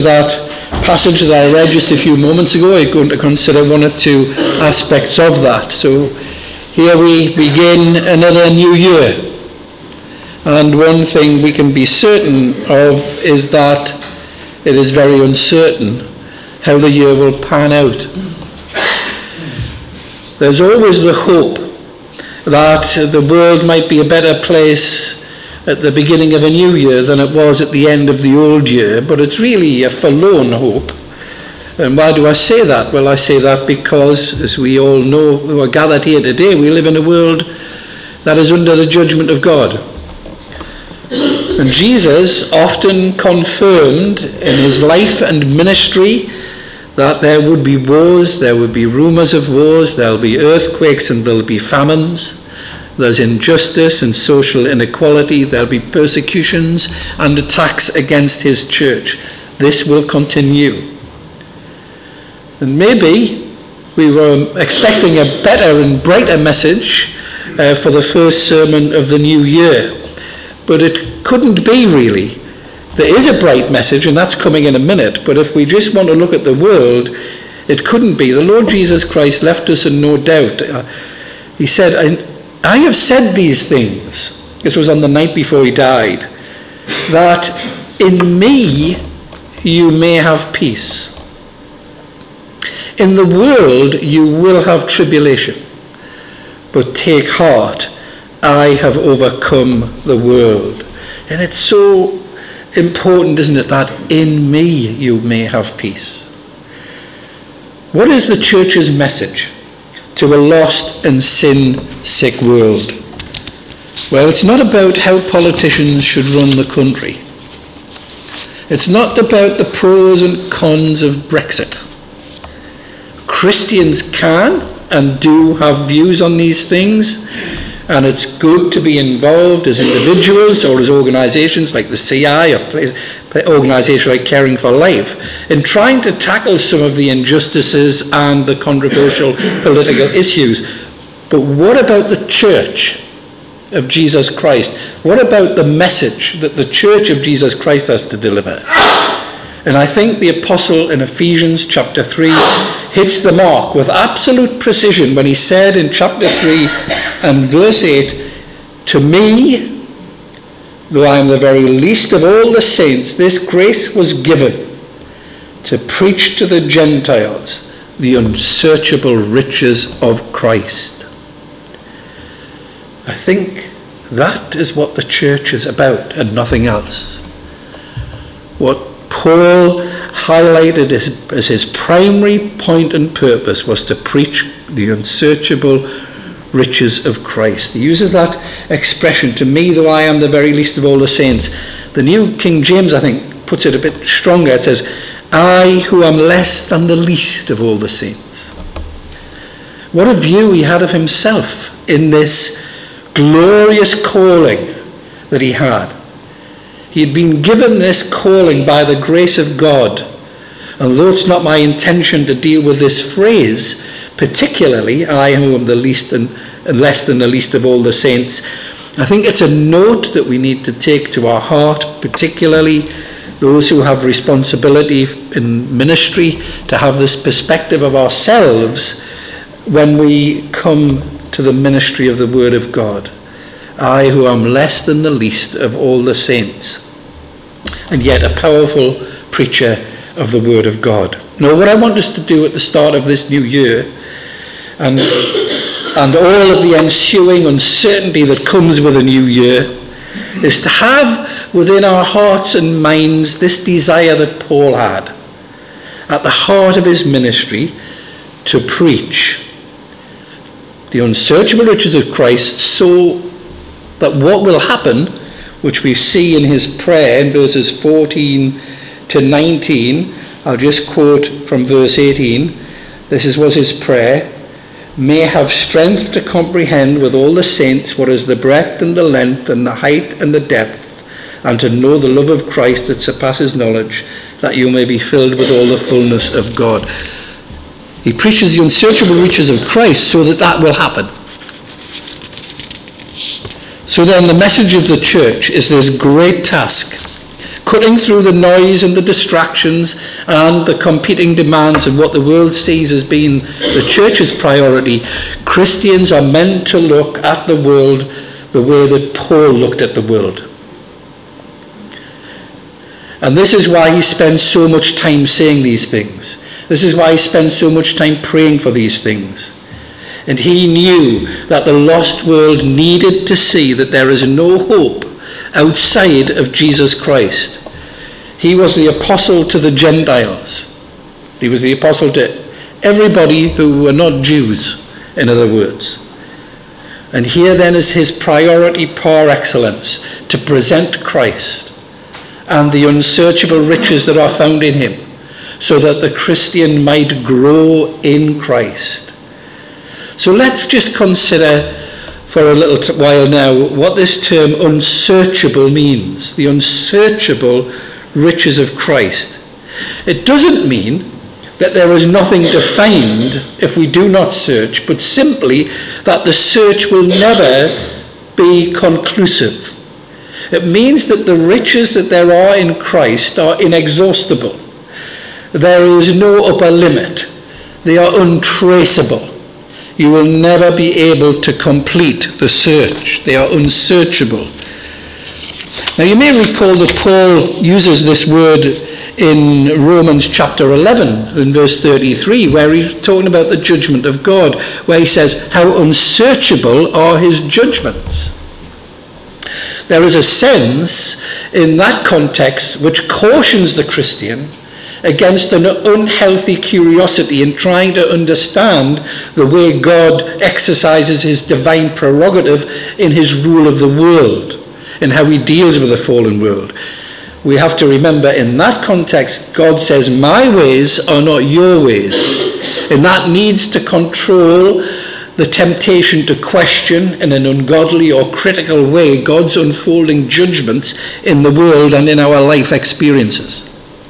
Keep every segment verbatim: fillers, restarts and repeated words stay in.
that passage that I read just a few moments ago, I'm going to consider one or two aspects of that. So here we begin another new year. And one thing we can be certain of is that it is very uncertain how the year will pan out. There's always the hope that the world might be a better place at the beginning of a new year than it was at the end of the old year, but it's really a forlorn hope. And why do I say that? Well, I say that because, as we all know who are gathered here today, we live in a world that is under the judgment of God. And Jesus often confirmed in his life and ministry that there would be wars, there would be rumors of wars, there'll be earthquakes and there'll be famines. There's injustice and social inequality. There'll be persecutions and attacks against his church. This will continue. And maybe we were expecting a better and brighter message uh, for the first sermon of the new year. But it couldn't be really. There is a bright message, and that's coming in a minute. But if we just want to look at the world, it couldn't be. The Lord Jesus Christ left us in no doubt. Uh, he said, I, I have said these things, this was on the night before he died, that in me you may have peace. In the world you will have tribulation, but take heart, I have overcome the world. And it's so important, isn't it, that in me you may have peace. What is the church's message to a lost and sin-sick world? Well, it's not about how politicians should run the country. It's not about the pros and cons of Brexit. Christians can and do have views on these things, and it's good to be involved as individuals or as organisations like the C I or organisations like Caring for Life in trying to tackle some of the injustices and the controversial political issues. But what about the Church of Jesus Christ? What about the message that the Church of Jesus Christ has to deliver? And I think the apostle in Ephesians chapter three hits the mark with absolute precision when he said in chapter three and verse eight, to me, though I am the very least of all the saints, this grace was given to preach to the Gentiles the unsearchable riches of Christ. I think that is what the church is about and nothing else. What Paul highlighted as, as his primary point and purpose was to preach the unsearchable riches of Christ. He uses that expression, to me, though I am the very least of all the saints. The New King James, I think, puts it a bit stronger. It says, I who am less than the least of all the saints. What a view he had of himself in this glorious calling that he had. He had been given this calling by the grace of God. And though it's not my intention to deal with this phrase, particularly, I who am the least and, and less than the least of all the saints, I think it's a note that we need to take to our heart, particularly those who have responsibility in ministry, to have this perspective of ourselves when we come to the ministry of the Word of God. I who am less than the least of all the saints, and yet a powerful preacher of the Word of God. Now, what I want us to do at the start of this new year, and, and all of the ensuing uncertainty that comes with a new year, is to have within our hearts and minds this desire that Paul had at the heart of his ministry, to preach the unsearchable riches of Christ, so that what will happen, which we see in his prayer in verses fourteen to nineteen, I'll just quote from verse eighteen. This is, was his prayer. May have strength to comprehend with all the saints what is the breadth and the length and the height and the depth, and to know the love of Christ that surpasses knowledge, that you may be filled with all the fullness of God. He preaches the unsearchable riches of Christ so that that will happen. So then the message of the church is this great task cutting through the noise and the distractions and the competing demands of what the world sees as being the church's priority, Christians are meant to look at the world the way that Paul looked at the world. And this is why he spends so much time saying these things. This is why he spends so much time praying for these things. And he knew that the lost world needed to see that there is no hope outside of Jesus Christ. He was the apostle to the Gentiles. He was the apostle to everybody who were not Jews, in other words. And here then is his priority par excellence, to present Christ and the unsearchable riches that are found in him, so that the Christian might grow in Christ. So let's just consider for a little while now what this term unsearchable means, the unsearchable riches of Christ. It doesn't mean that there is nothing to find if we do not search, but simply that the search will never be conclusive. It means that the riches that there are in Christ are inexhaustible. There is no upper limit. They are untraceable. You will never be able to complete the search. They are unsearchable. Now you may recall that Paul uses this word in Romans chapter eleven, in verse thirty-three, where he's talking about the judgment of God, where he says, how unsearchable are his judgments. There is a sense in that context which cautions the Christian against an unhealthy curiosity in trying to understand the way God exercises his divine prerogative in his rule of the world, and how he deals with the fallen world. We have to remember, in that context, God says, my ways are not your ways. And that needs to control the temptation to question in an ungodly or critical way God's unfolding judgments in the world and in our life experiences.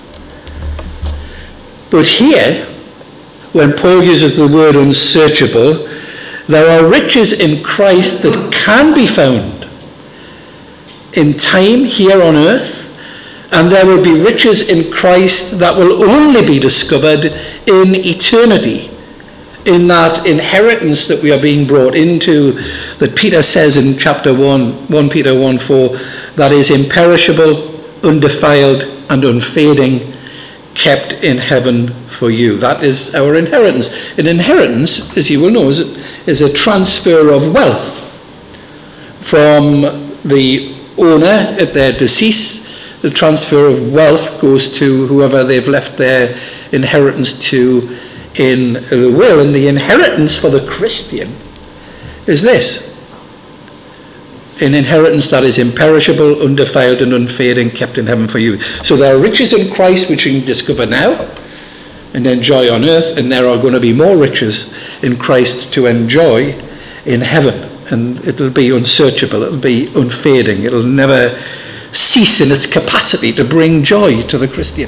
But here, when Paul uses the word unsearchable, there are riches in Christ that can be found in time here on earth, and there will be riches in Christ that will only be discovered in eternity, in that inheritance that we are being brought into, that Peter says in chapter one, First Peter one four, that is imperishable, undefiled, and unfading, kept in heaven for you. That is our inheritance. An inheritance, as you will know, is a, is a transfer of wealth from the owner at their decease. The transfer of wealth goes to whoever they've left their inheritance to in the will. And the inheritance for the Christian is this: an inheritance that is imperishable, undefiled, and unfading, kept in heaven for you. So there are riches in Christ which you can discover now and enjoy on earth, and there are going to be more riches in Christ to enjoy in heaven. And it'll be unsearchable, it'll be unfading, it'll never cease in its capacity to bring joy to the Christian.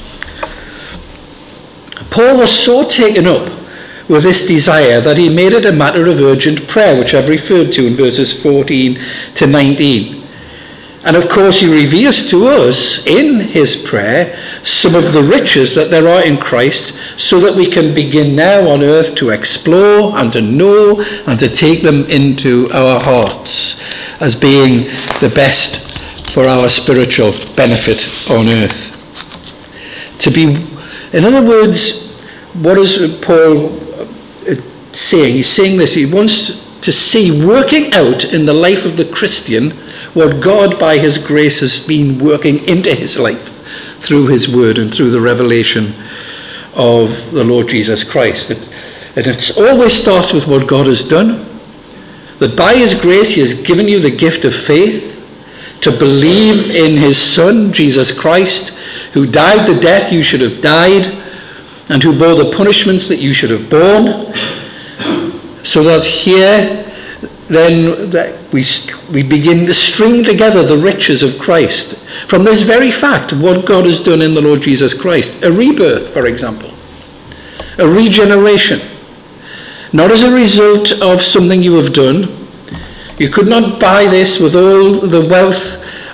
Paul was so taken up with this desire that he made it a matter of urgent prayer, which I've referred to in verses fourteen to nineteen. And of course he reveals to us in his prayer some of the riches that there are in Christ, so that we can begin now on earth to explore and to know and to take them into our hearts as being the best for our spiritual benefit on earth. To be, in other words, what is Paul saying? He's saying this: he wants to see working out in the life of the Christian what God by his grace has been working into his life through his word and through the revelation of the Lord Jesus Christ. It, and it always starts with what God has done, that by his grace he has given you the gift of faith to believe in his Son, Jesus Christ, who died the death you should have died and who bore the punishments that you should have borne, so that here then that we, we begin to string together the riches of Christ from this very fact of what God has done in the Lord Jesus Christ. A rebirth, for example. A regeneration. Not as a result of something you have done. You could not buy this with all the wealth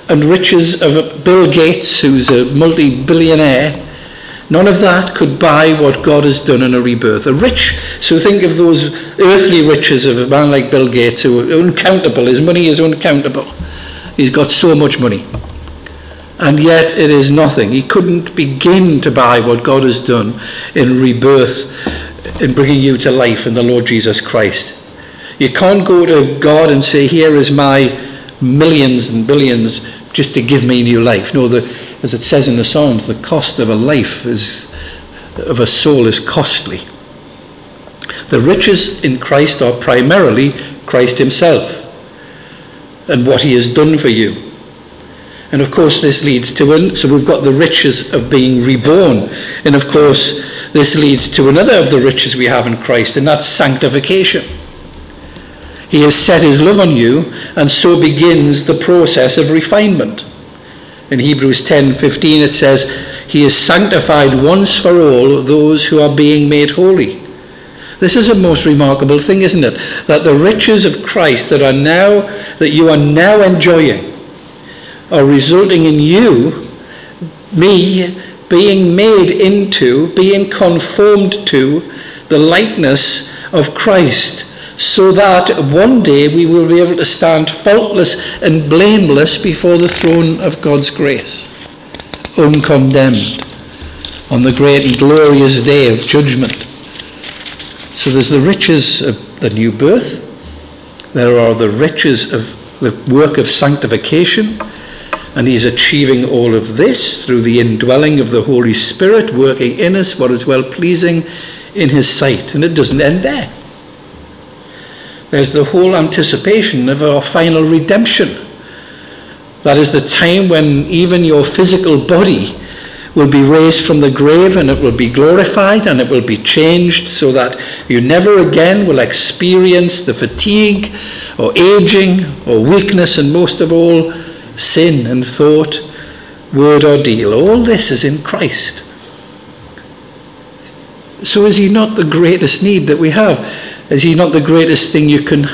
and riches of Bill Gates, who's a multi-billionaire, none of that could buy what God has done in a rebirth. A rich, so think of those earthly riches of a man like Bill Gates, who are uncountable. His money is uncountable. He's got so much money. And yet it is nothing. He couldn't begin to buy what God has done in rebirth, in bringing you to life in the Lord Jesus Christ. You can't go to God and say, here is my millions and billions just to give me new life. No, the, as it says in the Psalms, the cost of a life is, of a soul is costly. The riches in Christ are primarily Christ himself and what he has done for you. And of course this leads to, so we've got the riches of being reborn. And of course this leads to another of the riches we have in Christ, and that's sanctification. He has set his love on you, and so begins the process of refinement. In Hebrews ten fifteen it says, he has sanctified once for all those who are being made holy. This is a most remarkable thing, isn't it? That the riches of Christ that are now, that you are now enjoying, are resulting in you, me, being made into, being conformed to the likeness of Christ, so that one day we will be able to stand faultless and blameless before the throne of God's grace, uncondemned, on the great and glorious day of judgment. So there's the riches of the new birth, there are the riches of the work of sanctification, and he's achieving all of this through the indwelling of the Holy Spirit, working in us what is well-pleasing in his sight. And it doesn't end there. There's the whole anticipation of our final redemption. That is the time when even your physical body will be raised from the grave, and it will be glorified, and it will be changed so that you never again will experience the fatigue or aging or weakness, and most of all, sin and thought, word or deal. All this is in Christ. So is he not the greatest need that we have? Is he not the greatest thing you can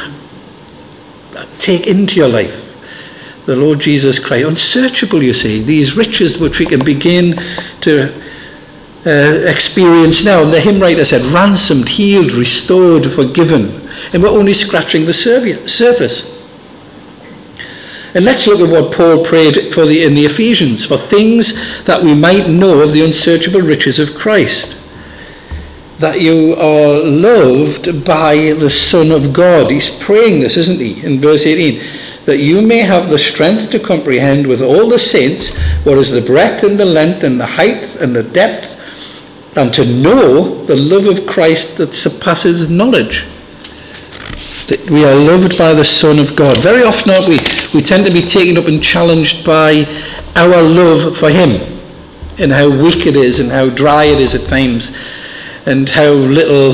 take into your life? The Lord Jesus Christ. Unsearchable, you see. These riches which we can begin to uh, experience now. And the hymn writer said, ransomed, healed, restored, forgiven. And we're only scratching the surface. And let's look at what Paul prayed for the, in the Ephesians, for things that we might know of the unsearchable riches of Christ. That you are loved by the Son of God. He's praying this, isn't he, in verse eighteen? That you may have the strength to comprehend with all the saints what is the breadth and the length and the height and the depth, and to know the love of Christ that surpasses knowledge. That we are loved by the Son of God. Very often, aren't we, we tend to be taken up and challenged by our love for him, and how weak it is and how dry it is at times, and how little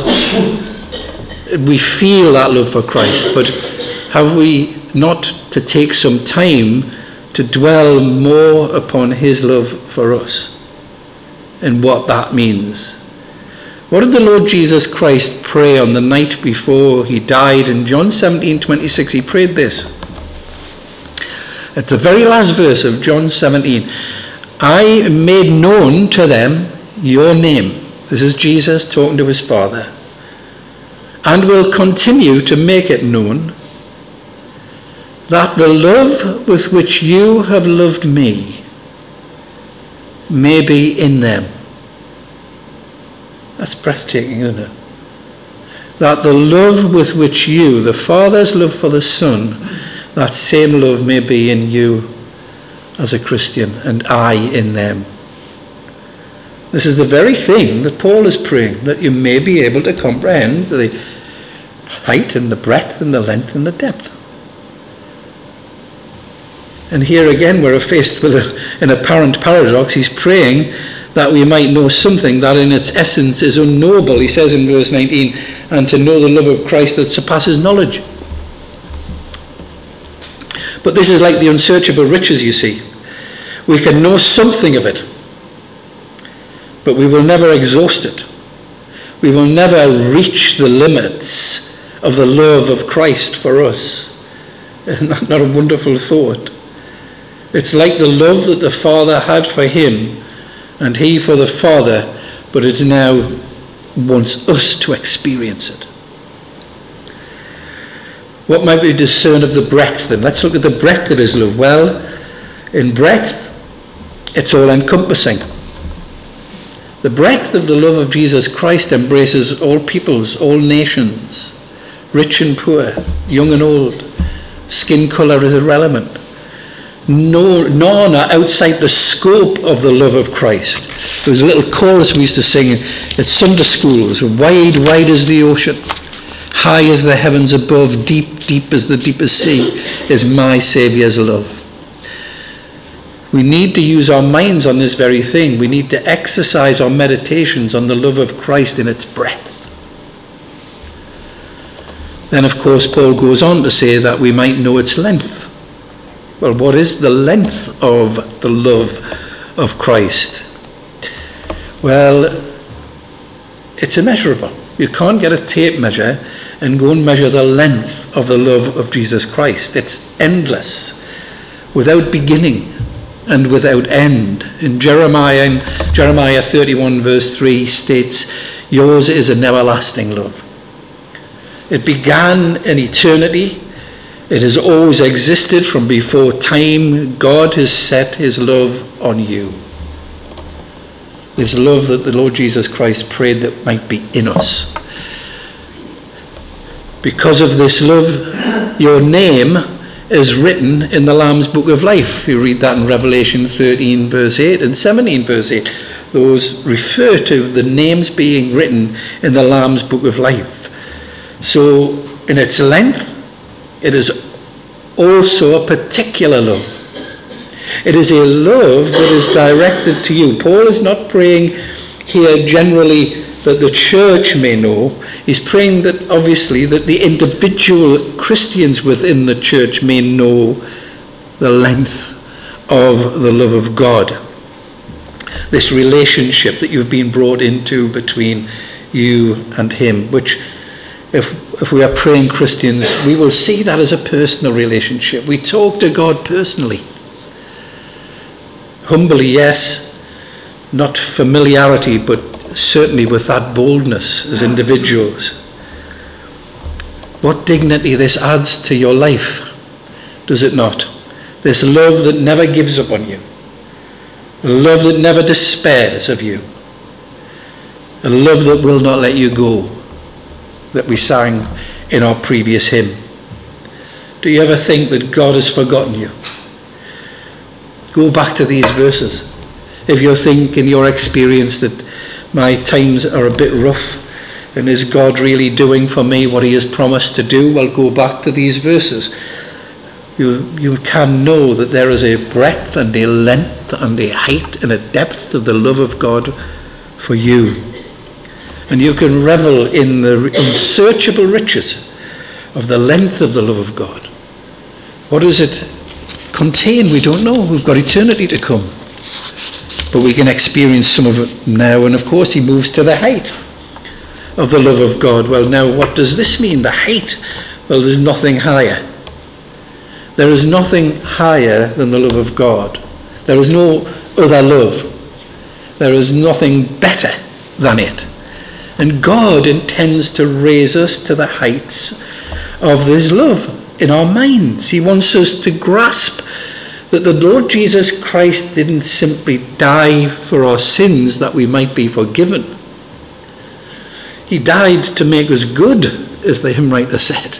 we feel that love for Christ. But have we not to take some time to dwell more upon his love for us and what that means? What did the Lord Jesus Christ pray on the night before he died? In John seventeen twenty-six, he prayed this. At the very last verse of John seventeen, I made known to them your name. This is Jesus talking to his Father. And will continue to make it known, that the love with which you have loved me may be in them. That's breathtaking, isn't it? That the love with which you, the Father's love for the Son, that same love may be in you as a Christian, and I in them. This is the very thing that Paul is praying, that you may be able to comprehend the height and the breadth and the length and the depth. And here again we're faced with a, an apparent paradox. He's praying that we might know something that in its essence is unknowable. He says in verse nineteen, and to know the love of Christ that surpasses knowledge. But this is like the unsearchable riches, you see. We can know something of it, but we will never exhaust it. We will never reach the limits of the love of Christ for us. Isn't that not a wonderful thought? It's like the love that the Father had for him and he for the Father, but it now wants us to experience it. What might we discern of the breadth then? Let's look at the breadth of his love. Well, in breadth, it's all encompassing. The breadth of the love of Jesus Christ embraces all peoples, all nations, rich and poor, young and old. Skin colour is irrelevant. No, none are outside the scope of the love of Christ. There was a little chorus we used to sing at Sunday schools. Wide, wide as the ocean, high as the heavens above, deep, deep as the deepest sea, is my Saviour's love. We need to use our minds on this very thing. We need to exercise our meditations on the love of Christ in its breadth. Then, of course, Paul goes on to say that we might know its length. Well, what is the length of the love of Christ? Well, it's immeasurable. You can't get a tape measure and go and measure the length of the love of Jesus Christ. It's endless, without beginning and without end. In Jeremiah, in Jeremiah thirty-one verse three states, yours is an everlasting love. It began in eternity. It has always existed from before time. God has set his love on you. This love that the Lord Jesus Christ prayed that might be in us. Because of this love, your name is written in the Lamb's Book of Life. You read that in Revelation thirteen verse eight and seventeen verse eight. Those refer to the names being written in the Lamb's Book of Life. So in its length, it is also a particular love. It is a love that is directed to you. Paul is not praying here generally that the church may know. He's praying that obviously that the individual Christians within the church may know the length of the love of God. This relationship that you've been brought into between you and him, which If, if we are praying Christians, we will see that as a personal relationship. We talk to God personally. Humbly, yes, not familiarity, but certainly with that boldness as individuals. What dignity this adds to your life, does it not? This love that never gives up on you. A love that never despairs of you. A love that will not let you go, that we sang in our previous hymn. Do you ever think that God has forgotten you? Go back to these verses. If you think in your experience that my times are a bit rough, and is God really doing for me what he has promised to do? Well, go back to these verses. You, you can know that there is a breadth and a length and a height and a depth of the love of God for you. And you can revel in the unsearchable riches of the length of the love of God. What does it contain? We don't know. We've got eternity to come. But we can experience some of it now. And of course he moves to the height of the love of God. Well, now what does this mean? The height? Well, there's nothing higher. There is nothing higher than the love of God. There is no other love. There is nothing better than it. And God intends to raise us to the heights of his love in our minds. He wants us to grasp that the Lord Jesus Christ didn't simply die for our sins that we might be forgiven. He died to make us good, as the hymn writer said.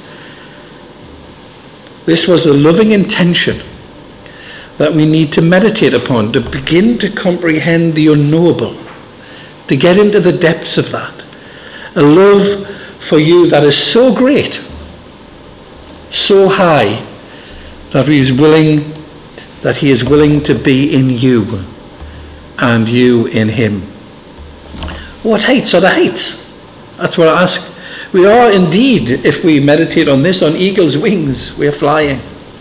This was the loving intention that we need to meditate upon, to begin to comprehend the unknowable, to get into the depths of that. A love for you that is so great, so high, that he is willing, that he is willing to be in you and you in him. What heights are the heights? That's what I ask. We are indeed, if we meditate on this, on eagle's wings. We are flying.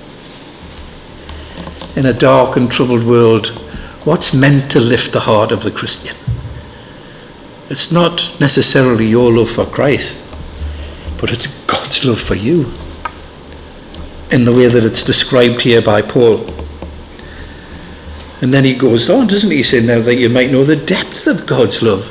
In a dark and troubled world, what's meant to lift the heart of the Christian? It's not necessarily your love for Christ, but it's God's love for you, in the way that it's described here by Paul. And then he goes on, doesn't he, saying, now that you might know the depth of God's love.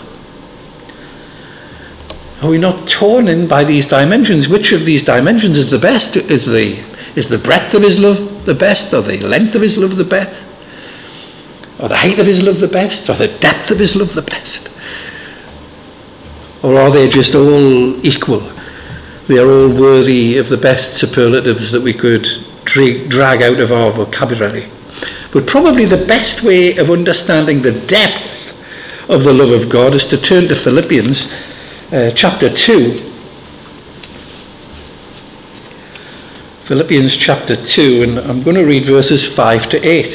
Are we not torn in by these dimensions? Which of these dimensions is the best? Is the, is the breadth of his love the best? Or the length of his love the best? Or the height of his love the best? Or the depth of his love the best? Or are they just all equal? They are all worthy of the best superlatives that we could dra- drag out of our vocabulary. But probably the best way of understanding the depth of the love of God is to turn to Philippians uh, chapter two. Philippians chapter two, and I'm going to read verses five to eight.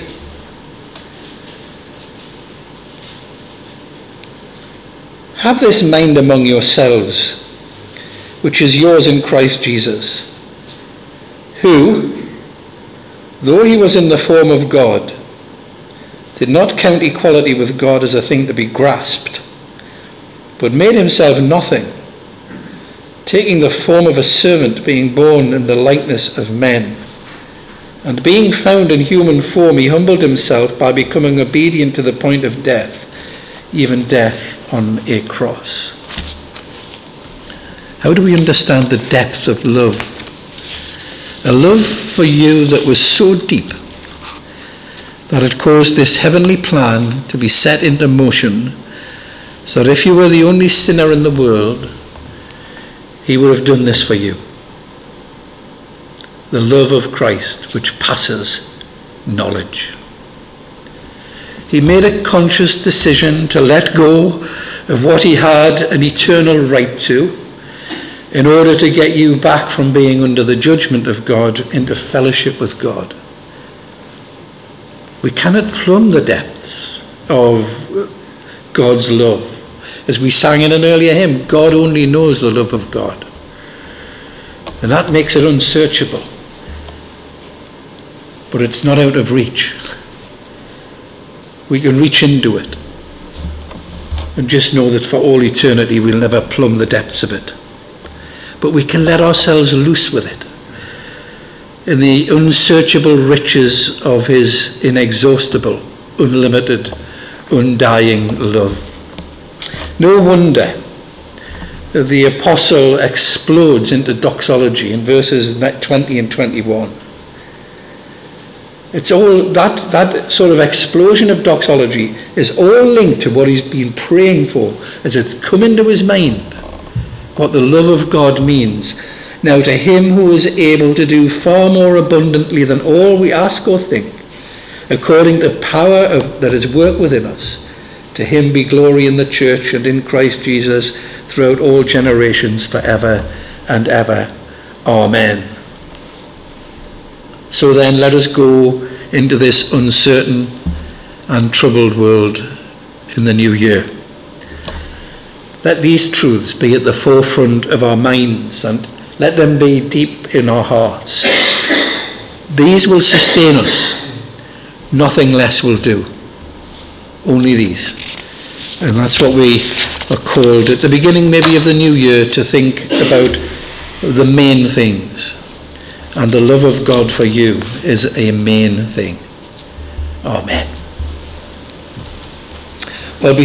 Have this mind among yourselves, which is yours in Christ Jesus, who, though he was in the form of God, did not count equality with God as a thing to be grasped, but made himself nothing, taking the form of a servant, being born in the likeness of men. And being found in human form, he humbled himself by becoming obedient to the point of death, even death on a cross. How do we understand the depth of love? A love for you that was so deep that it caused this heavenly plan to be set into motion, so that if you were the only sinner in the world, he would have done this for you. The love of Christ, which passes knowledge. He made a conscious decision to let go of what he had an eternal right to, in order to get you back from being under the judgment of God into fellowship with God. We cannot plumb the depths of God's love. As we sang in an earlier hymn, God only knows the love of God. And that makes it unsearchable. But it's not out of reach. We can reach into it and just know that for all eternity we'll never plumb the depths of it. But we can let ourselves loose with it in the unsearchable riches of his inexhaustible, unlimited, undying love. No wonder the apostle explodes into doxology in verses twenty and twenty-one. It's all that that sort of explosion of doxology is all linked to what he's been praying for as it's come into his mind, what the love of God means. Now to him who is able to do far more abundantly than all we ask or think, according to the power of, that is worked within us, to him be glory in the church and in Christ Jesus throughout all generations, forever and ever. Amen. So then let us go into this uncertain and troubled world in the new year. Let these truths be at the forefront of our minds and let them be deep in our hearts. These will sustain us. Nothing less will do. Only these. And that's what we are called at the beginning maybe of the new year, to think about the main things. And the love of God for you is a main thing. Amen. Well,